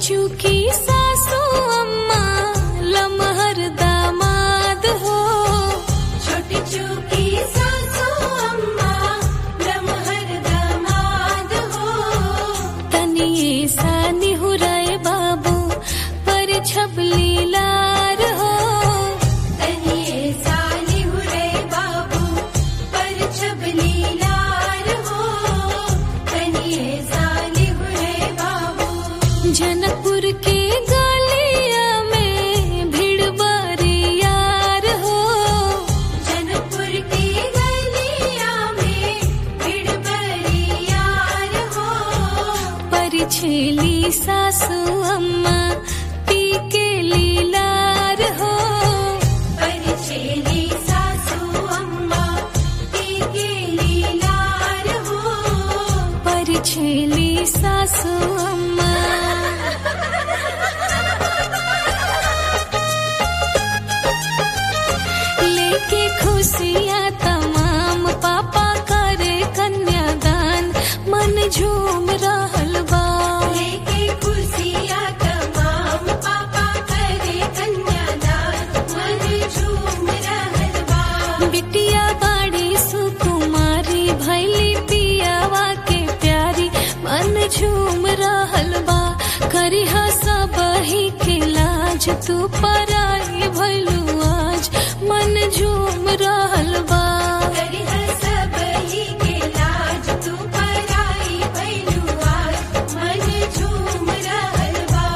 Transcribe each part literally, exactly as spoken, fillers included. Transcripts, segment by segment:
चूकी सासू अम्मा लमहर दामाद हो, छोटी चूकी सासू अम्मा लमहर दामाद हो। तनिए सा निहुराए बाबू पर छबली लार हो, तनिए सा निहुराए बाबू पर छबली लार हो, तनिए सा निहुराए बाबू। जनकपुर के गलिया में भीड़ बारी यार हो, जनकपुर के गलिया में भीड़ बारी यार हो। परिछेली सासू अम्मा पी के लीलार हो, परिछेली सासू अम्मा पी के लीलार हो, परिछेली सासू अम्मा। लेके खुशियाँ तमाम पापा करे कन्यादान, मन झूम रहल बा। लेके खुशियाँ तमाम पापा करे कन्यादान, मन झूम रहल बा। बिटिया बाड़ी सुकुमारी भैली पियावा के प्यारी, मन झूम रहल बा। करिहा सब ही के लाज तू पराई भैलू आज, मन झूम रहल बा। करिहा सब ही के लाज तू पराई भैलू आज, मन झूम रहल बा।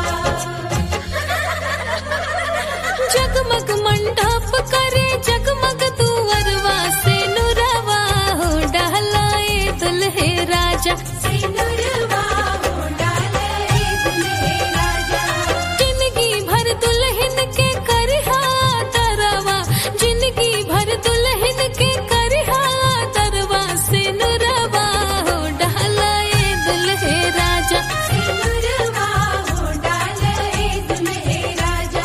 जगमग मंडप करे जगमग दुअरवा से नुरवा हो, डहलाए दुल्हे राजा से नुरवा हो, डहलाए दुल्हे राजा। जिंदगी भर दुल्हन के करिहा तरवा, जिंदगी भर दुल्हन के करिहा तरवा से नुरवा हो, डहलाए दुल्हे राजा से नुरवा हो, डहलाए दुल्हे राजा।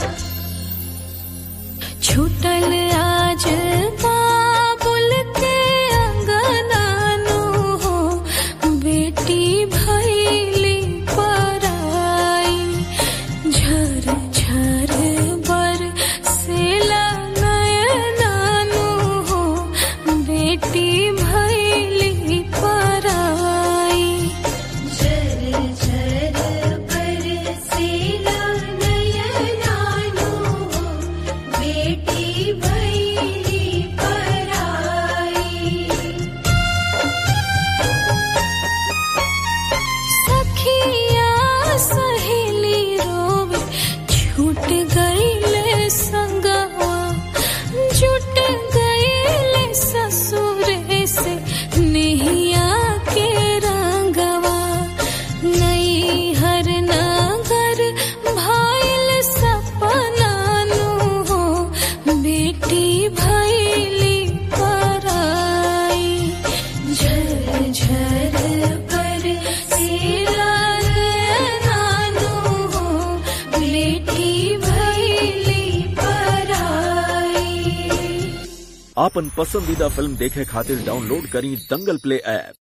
छूटल आज बाबुल के अंगनानु हो, बेटी भैली पराई। झर झर बरसेला नयनानु हो, बेटी भैली पराई। झर झर बरसेला नयनानु हो, बेटी भैली पराई। सखिया सहेली रोवे छूट गईले संगवा, जुट गईले ससुरे से नेहिया के रंगवा। नई हर नगर भाईल सपनानु हो, बेटी भैली पराई। झर झर बरसेला नयनानु हो, बेटी भैली पराई। आपन पसंदीदा फिल्म देखे खातिर डाउनलोड करी दंगल प्ले ऐप।